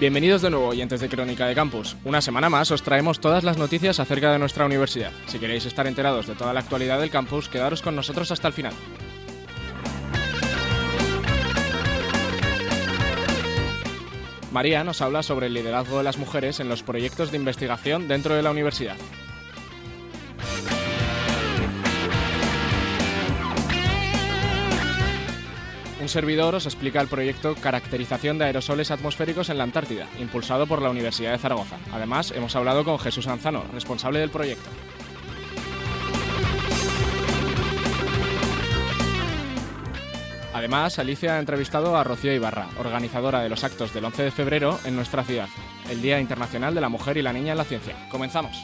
Bienvenidos de nuevo, oyentes de Crónica de Campus. Una semana más os traemos todas las noticias acerca de nuestra universidad. Si queréis estar enterados de toda la actualidad del campus, quedaros con nosotros hasta el final. María nos habla sobre el liderazgo de las mujeres en los proyectos de investigación dentro de la universidad. Un servidor os explica el proyecto Caracterización de aerosoles atmosféricos en la Antártida, impulsado por la Universidad de Zaragoza. Además, hemos hablado con Jesús Anzano, responsable del proyecto. Además, Alicia ha entrevistado a Rocío Ibarra, organizadora de los actos del 11 de febrero en nuestra ciudad, el Día Internacional de la Mujer y la Niña en la Ciencia. ¡Comenzamos!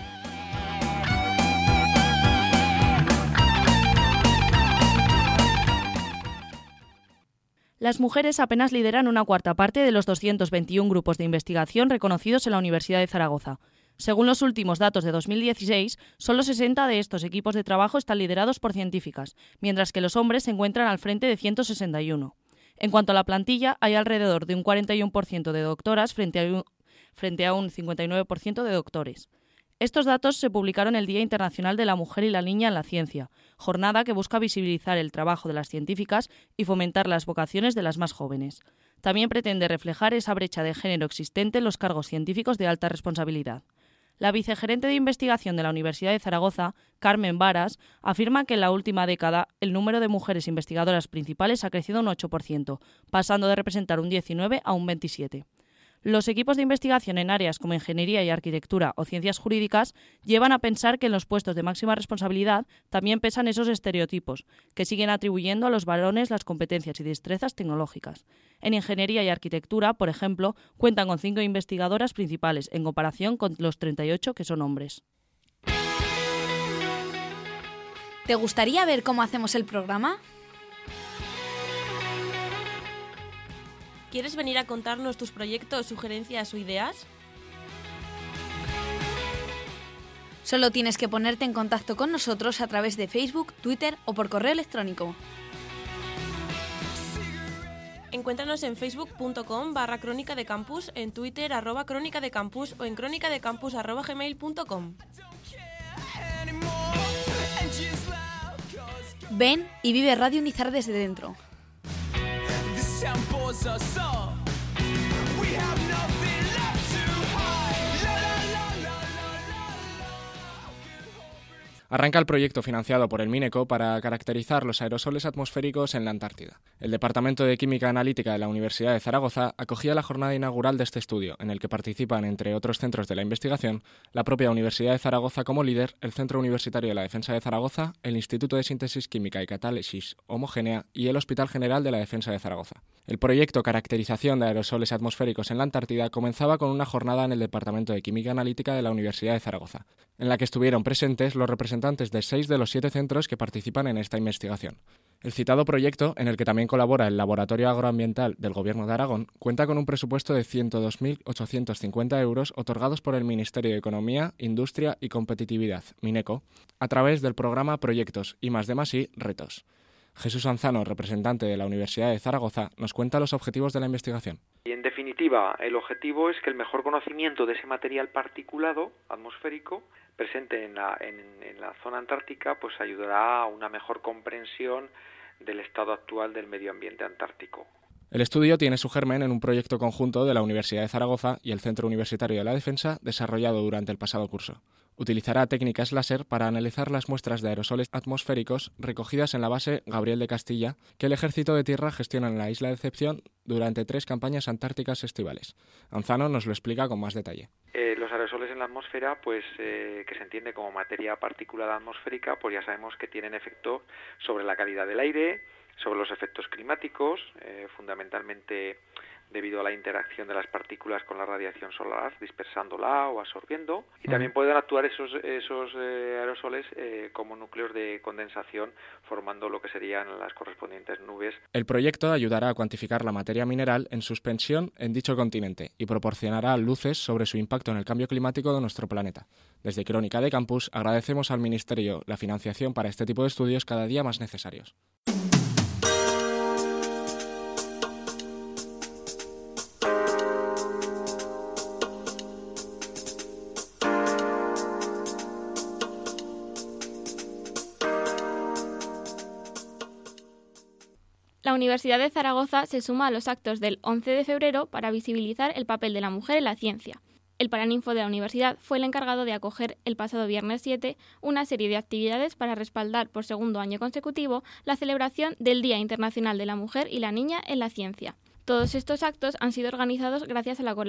Las mujeres apenas lideran una cuarta parte de los 221 grupos de investigación reconocidos en la Universidad de Zaragoza. Según los últimos datos de 2016, solo 60 de estos equipos de trabajo están liderados por científicas, mientras que los hombres se encuentran al frente de 161. En cuanto a la plantilla, hay alrededor de un 41% de doctoras frente a un 59% de doctores. Estos datos se publicaron el Día Internacional de la Mujer y la Niña en la Ciencia, jornada que busca visibilizar el trabajo de las científicas y fomentar las vocaciones de las más jóvenes. También pretende reflejar esa brecha de género existente en los cargos científicos de alta responsabilidad. La vicegerente de investigación de la Universidad de Zaragoza, Carmen Varas, afirma que en la última década el número de mujeres investigadoras principales ha crecido un 8%, pasando de representar un 19 a un 27%. Los equipos de investigación en áreas como ingeniería y arquitectura o ciencias jurídicas llevan a pensar que en los puestos de máxima responsabilidad también pesan esos estereotipos, que siguen atribuyendo a los varones las competencias y destrezas tecnológicas. En ingeniería y arquitectura, por ejemplo, cuentan con 5 investigadoras principales, en comparación con los 38 que son hombres. ¿Te gustaría ver cómo hacemos el programa? ¿Quieres venir a contarnos tus proyectos, sugerencias o ideas? Solo tienes que ponerte en contacto con nosotros a través de Facebook, Twitter o por correo electrónico. Encuéntranos en facebook.com/crónica de campus, en Twitter @crónica de campus o en cronicadecampus@gmail.com. Ven y vive Radio Unizar desde dentro. Arranca el proyecto financiado por el Mineco para caracterizar los aerosoles atmosféricos en la Antártida. El Departamento de Química Analítica de la Universidad de Zaragoza acogía la jornada inaugural de este estudio, en el que participan, entre otros centros de la investigación, la propia Universidad de Zaragoza como líder, el Centro Universitario de la Defensa de Zaragoza, el Instituto de Síntesis Química y Catálisis Homogénea y el Hospital General de la Defensa de Zaragoza. El proyecto Caracterización de aerosoles atmosféricos en la Antártida comenzaba con una jornada en el Departamento de Química Analítica de la Universidad de Zaragoza, en la que estuvieron presentes los representantes de 6 de los 7 centros que participan en esta investigación. El citado proyecto, en el que también colabora el Laboratorio Agroambiental del Gobierno de Aragón, cuenta con un presupuesto de 102.850 euros otorgados por el Ministerio de Economía, Industria y Competitividad, Mineco, a través del programa Proyectos I+D+I Retos. Jesús Anzano, representante de la Universidad de Zaragoza, nos cuenta los objetivos de la investigación. Y en definitiva, el objetivo es que el mejor conocimiento de ese material particulado atmosférico presente en la zona antártica pues ayudará a una mejor comprensión del estado actual del medio ambiente antártico. El estudio tiene su germen en un proyecto conjunto de la Universidad de Zaragoza y el Centro Universitario de la Defensa desarrollado durante el pasado curso. Utilizará técnicas láser para analizar las muestras de aerosoles atmosféricos recogidas en la base Gabriel de Castilla, que el Ejército de Tierra gestiona en la isla de Decepción durante 3 campañas antárticas estivales. Anzano nos lo explica con más detalle. Los aerosoles en la atmósfera, que se entiende como materia particulada atmosférica, pues ya sabemos que tienen efecto sobre la calidad del aire, sobre los efectos climáticos, fundamentalmente debido a la interacción de las partículas con la radiación solar, dispersándola o absorbiendo, y también pueden actuar esos aerosoles como núcleos de condensación, formando lo que serían las correspondientes nubes. El proyecto ayudará a cuantificar la materia mineral en suspensión en dicho continente y proporcionará luces sobre su impacto en el cambio climático de nuestro planeta. Desde Crónica de Campus agradecemos al Ministerio la financiación para este tipo de estudios cada día más necesarios. la Universidad de Zaragoza se suma a los actos del 11 de febrero para visibilizar el papel de la mujer en la ciencia. El Paraninfo de la universidad fue el encargado de acoger el pasado viernes 7 una serie de actividades para respaldar por segundo año consecutivo la celebración del Día Internacional de la Mujer y la Niña en la Ciencia. Todos estos actos han sido organizados gracias a la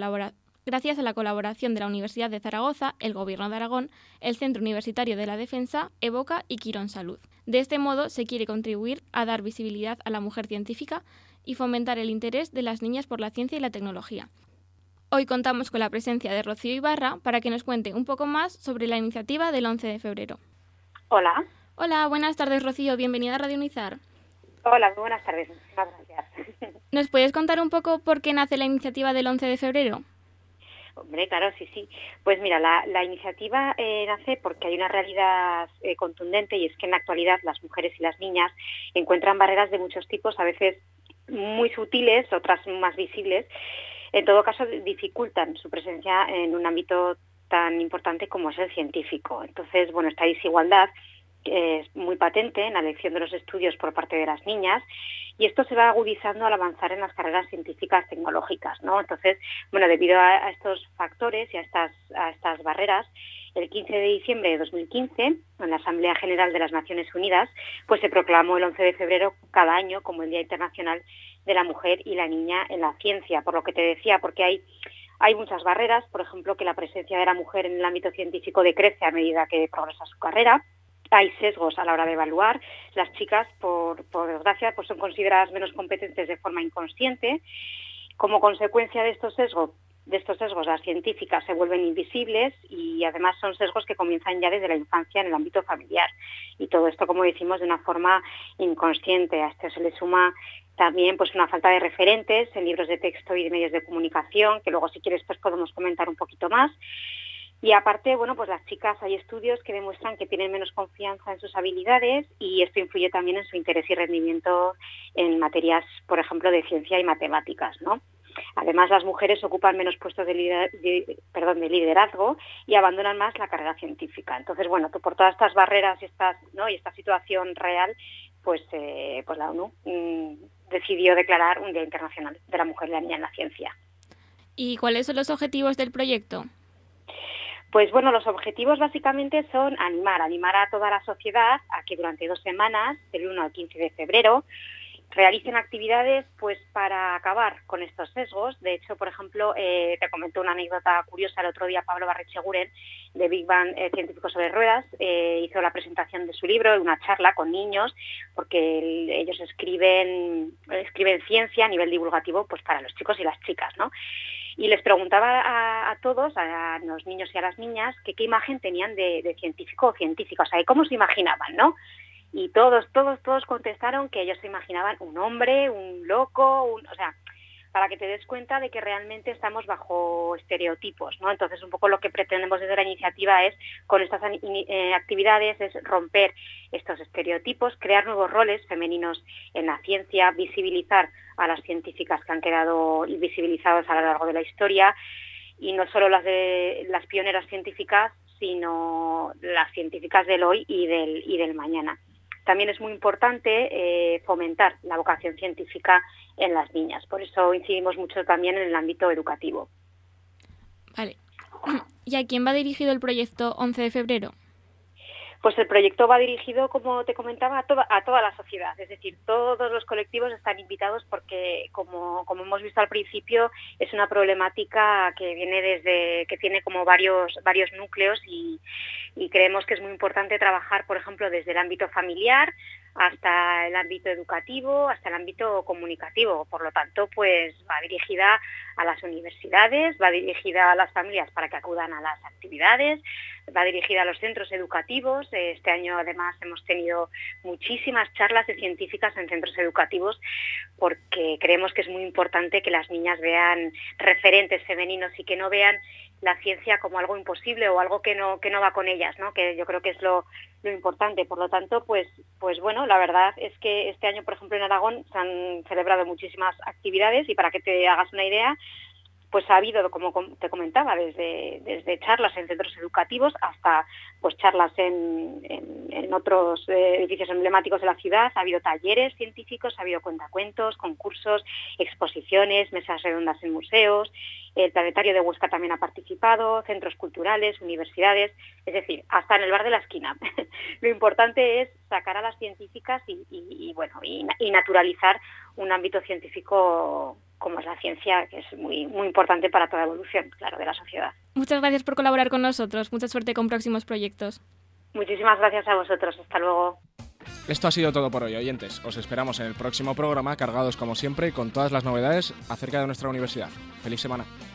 colaboración de la Universidad de Zaragoza, el Gobierno de Aragón, el Centro Universitario de la Defensa, Evoca y Quirón Salud. De este modo se quiere contribuir a dar visibilidad a la mujer científica y fomentar el interés de las niñas por la ciencia y la tecnología. Hoy contamos con la presencia de Rocío Ibarra para que nos cuente un poco más sobre la iniciativa del 11 de febrero. Hola. Hola, buenas tardes, Rocío. Bienvenida a Radio Unizar. Hola, muy buenas tardes. Muchas gracias. ¿Nos puedes contar un poco por qué nace la iniciativa del 11 de febrero? Hombre, claro, sí. Pues mira, la iniciativa nace porque hay una realidad contundente, y es que en la actualidad las mujeres y las niñas encuentran barreras de muchos tipos, a veces muy sutiles, otras más visibles. En todo caso, dificultan su presencia en un ámbito tan importante como es el científico. Entonces, bueno, esta desigualdad es muy patente en la elección de los estudios por parte de las niñas, y esto se va agudizando al avanzar en las carreras científicas tecnológicas, ¿no? Entonces, bueno, debido a estos factores y a estas barreras, el 15 de diciembre de 2015, en la Asamblea General de las Naciones Unidas, pues se proclamó el 11 de febrero cada año como el Día Internacional de la Mujer y la Niña en la Ciencia, por lo que te decía, porque hay muchas barreras, por ejemplo, que la presencia de la mujer en el ámbito científico decrece a medida que progresa su carrera. Hay sesgos a la hora de evaluar. Las chicas, por desgracia, pues son consideradas menos competentes de forma inconsciente. Como consecuencia de estos sesgos, las científicas se vuelven invisibles, y además son sesgos que comienzan ya desde la infancia en el ámbito familiar. Y todo esto, como decimos, de una forma inconsciente. A esto se le suma también pues una falta de referentes en libros de texto y de medios de comunicación, que luego, si quieres, pues podemos comentar un poquito más. Y aparte, bueno, pues las chicas, hay estudios que demuestran que tienen menos confianza en sus habilidades, y esto influye también en su interés y rendimiento en materias, por ejemplo, de ciencia y matemáticas, ¿no? Además, las mujeres ocupan menos puestos de liderazgo y abandonan más la carrera científica. Entonces, bueno, por todas estas barreras y esta situación real, pues la ONU decidió declarar un Día Internacional de la Mujer y la Niña en la Ciencia. ¿Y cuáles son los objetivos del proyecto? Pues bueno, los objetivos básicamente son animar a toda la sociedad a que durante 2 semanas, del 1 al 15 de febrero, realicen actividades pues para acabar con estos sesgos. De hecho, por ejemplo, te comento una anécdota curiosa. El otro día Pablo Barretxeguren, de Big Bang Científicos sobre Ruedas, hizo la presentación de su libro, una charla con niños, porque ellos escriben ciencia a nivel divulgativo pues para los chicos y las chicas, ¿no? Y les preguntaba a todos, a los niños y a las niñas, que qué imagen tenían de científico o científica, o sea, de cómo se imaginaban, ¿no? Y todos contestaron que ellos se imaginaban un hombre, un loco, o sea, para que te des cuenta de que realmente estamos bajo estereotipos, ¿no? Entonces, un poco lo que pretendemos desde la iniciativa es, con estas actividades, es romper estos estereotipos, crear nuevos roles femeninos en la ciencia, visibilizar a las científicas que han quedado invisibilizadas a lo largo de la historia, y no solo las pioneras científicas, sino las científicas del hoy y del mañana. También es muy importante fomentar la vocación científica en las niñas. Por eso incidimos mucho también en el ámbito educativo. Vale. ¿Y a quién va dirigido el proyecto 11 de febrero? Pues el proyecto va dirigido, como te comentaba, a toda la sociedad. Es decir, todos los colectivos están invitados porque, como hemos visto al principio, es una problemática que tiene como varios núcleos, y creemos que es muy importante trabajar, por ejemplo, desde el ámbito familiar hasta el ámbito educativo, hasta el ámbito comunicativo. Por lo tanto, pues va dirigida a las universidades, va dirigida a las familias para que acudan a las actividades, va dirigida a los centros educativos. Este año, además, hemos tenido muchísimas charlas de científicas en centros educativos, porque creemos que es muy importante que las niñas vean referentes femeninos y que no vean la ciencia como algo imposible o algo que no va con ellas, ¿no? Que yo creo que es lo importante. Por lo tanto, pues bueno, la verdad es que este año, por ejemplo, en Aragón se han celebrado muchísimas actividades, y para que te hagas una idea, pues ha habido, como te comentaba, desde charlas en centros educativos hasta pues charlas en otros edificios emblemáticos de la ciudad. Ha habido talleres científicos, ha habido cuentacuentos, concursos, exposiciones, mesas redondas en museos. El Planetario de Huesca también ha participado, centros culturales, universidades, es decir, hasta en el bar de la esquina. Lo importante es sacar a las científicas y naturalizar un ámbito científico como es la ciencia, que es muy, muy importante para toda evolución, claro, de la sociedad. Muchas gracias por colaborar con nosotros. Mucha suerte con próximos proyectos. Muchísimas gracias a vosotros. Hasta luego. Esto ha sido todo por hoy, oyentes. Os esperamos en el próximo programa, cargados como siempre con todas las novedades acerca de nuestra universidad. ¡Feliz semana!